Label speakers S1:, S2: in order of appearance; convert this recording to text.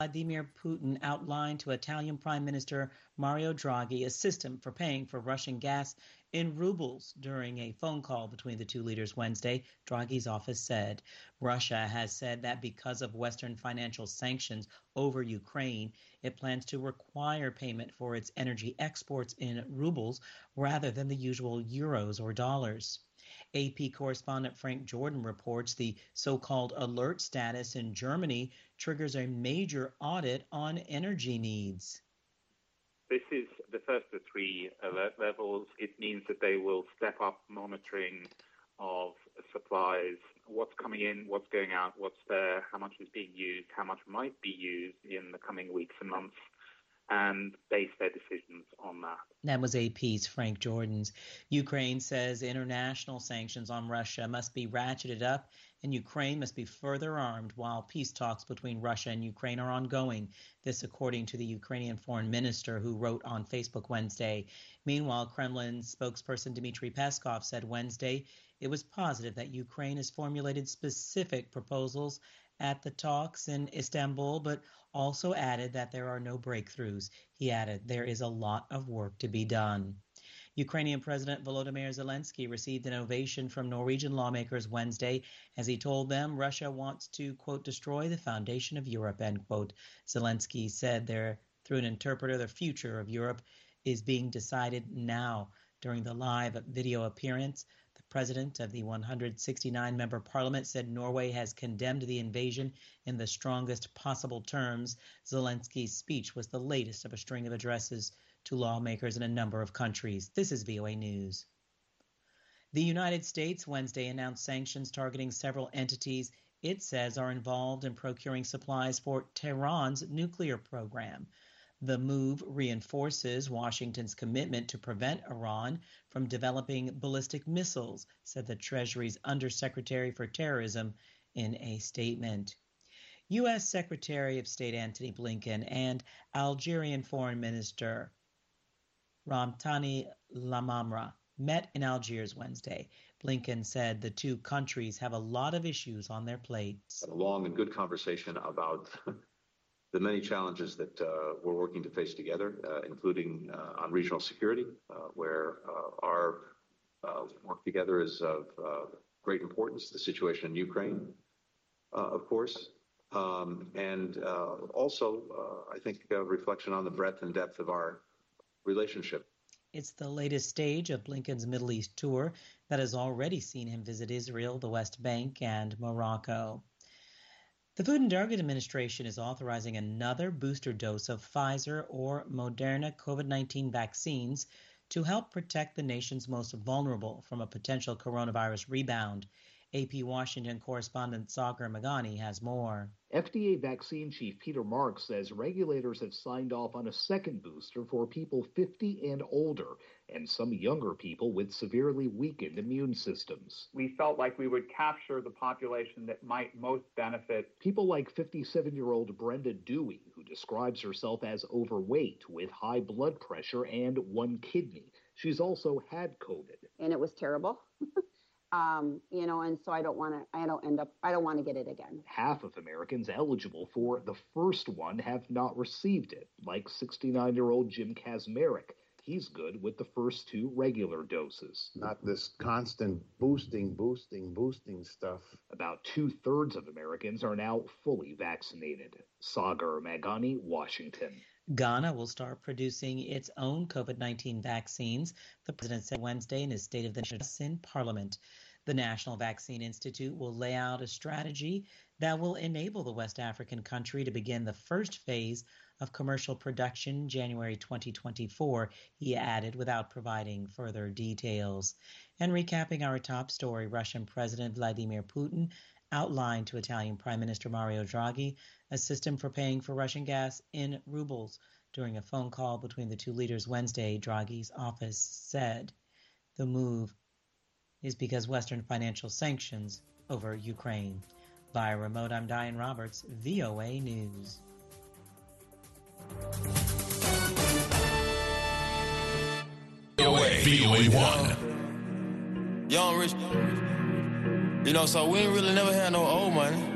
S1: Vladimir Putin outlined to Italian Prime Minister Mario Draghi a system for paying for Russian gas in rubles during a phone call between the two leaders Wednesday, Draghi's office said. Russia has said that because of Western financial sanctions over Ukraine, it plans to require payment for its energy exports in rubles rather than the usual euros or dollars. AP correspondent Frank Jordan reports the so-called alert status in Germany triggers a major audit on energy needs.
S2: This is the first of three alert levels. It means that they will step up monitoring of supplies, what's coming in, what's going out, what's there, how much is being used, how much might be used in the coming weeks and months, and base their decisions on that.
S1: That was AP's Frank Jordan's. Ukraine says international sanctions on Russia must be ratcheted up and Ukraine must be further armed while peace talks between Russia and Ukraine are ongoing. This according to the Ukrainian foreign minister who wrote on Facebook Wednesday. Meanwhile, Kremlin spokesperson Dmitry Peskov said Wednesday it was positive that Ukraine has formulated specific proposals at the talks in Istanbul, but also added that there are no breakthroughs. He added there is a lot of work to be done. Ukrainian President Volodymyr Zelensky received an ovation from Norwegian lawmakers Wednesday as he told them Russia wants to, quote, destroy the foundation of Europe, end quote. Zelensky said there, through an interpreter, the future of Europe is being decided now. During the live video appearance, the president of the 169-member parliament said Norway has condemned the invasion in the strongest possible terms. Zelensky's speech was the latest of a string of addresses to lawmakers in a number of countries. This is VOA News. The United States Wednesday announced sanctions targeting several entities it says are involved in procuring supplies for Tehran's nuclear program. The move reinforces Washington's commitment to prevent Iran from developing ballistic missiles, said the Treasury's Undersecretary for Terrorism in a statement. U.S. Secretary of State Antony Blinken and Algerian Foreign Minister Ramtani Lamamra met in Algiers Wednesday. Blinken said the two countries have a lot of issues on their plates.
S3: A long and good conversation about the many challenges that we're working to face together, including on regional security, where our work together is of great importance, the situation in Ukraine, of course, and also, I think, a reflection on the breadth and depth of our relationship.
S1: It's the latest stage of Blinken's Middle East tour that has already seen him visit Israel, the West Bank, and Morocco. The Food and Drug Administration is authorizing another booster dose of Pfizer or Moderna COVID-19 vaccines to help protect the nation's most vulnerable from a potential coronavirus rebound. AP Washington correspondent Sagar Meghani has more.
S4: FDA vaccine chief Peter Marks says regulators have signed off on a second booster for people 50 and older and some younger people with severely weakened immune systems.
S5: We felt like we would capture the population that might most benefit.
S4: People like 57-year-old Brenda Dewey, who describes herself as overweight with high blood pressure and one kidney. She's also had COVID.
S6: And it was terrible. And so I don't want to get it again.
S4: Half of Americans eligible for the first one have not received it, like 69-year-old Jim Kazmarek. He's good with the first two regular doses.
S7: Not this constant boosting stuff.
S4: About 2/3 of Americans are now fully vaccinated. Sagar Meghani, Washington.
S1: Ghana will start producing its own COVID-19 vaccines, the president said Wednesday in his State of the Nation in Parliament. The National Vaccine Institute will lay out a strategy that will enable the West African country to begin the first phase of commercial production January 2024, he added, without providing further details. And recapping our top story, Russian President Vladimir Putin outlined to Italian Prime Minister Mario Draghi a system for paying for Russian gas in rubles. During a phone call between the two leaders Wednesday, Draghi's office said the move is because Western financial sanctions over Ukraine. Via remote, I'm Diane Roberts, VOA News.
S8: VOA1. Young Rich. So we ain't really never had no old money.